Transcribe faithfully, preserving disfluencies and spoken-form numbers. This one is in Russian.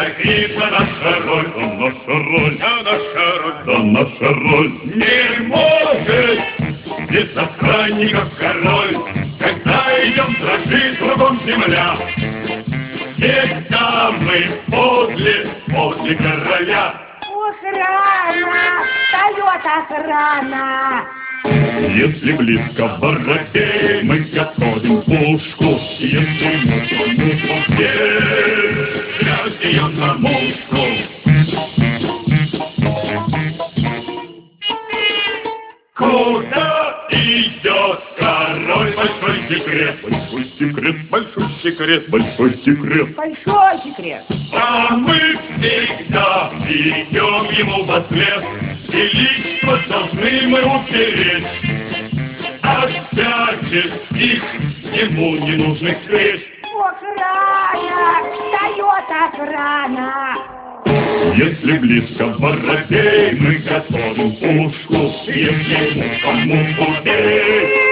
дядя Гриша, наша роль, да наша роль, да наша роль, да наша роль. Не может без охранников король, когда идем дрожит кругом земля. Всегда мы подле, подле короля. Охрана! Встает охрана! Если близко воробей, мы готовим пушку. Если муху здесь, раздеем на мушку. Куда идет король? Большой секрет, большой секрет, большой секрет, большой секрет, Большой секрет. а мы всегда идем ему во след. Величество должны мы упереть от всяческих ему ненужных встреч. Охрана! Встает охрана! Если близко воробей, мы готовим пушку. Если муха муху бей,